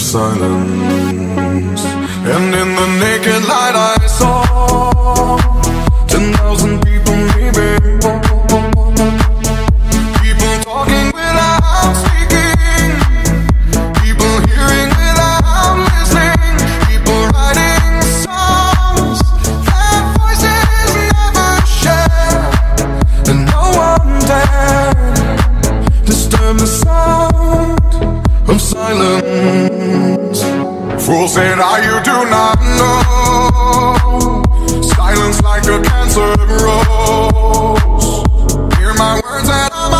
silence. And in the naked light I saw 10,000 people maybe. People talking without speaking, people hearing without listening, people writing songs that voices never share. And no one dared disturb the sound of silence. Fool said, you do not know. Silence like a cancer grows.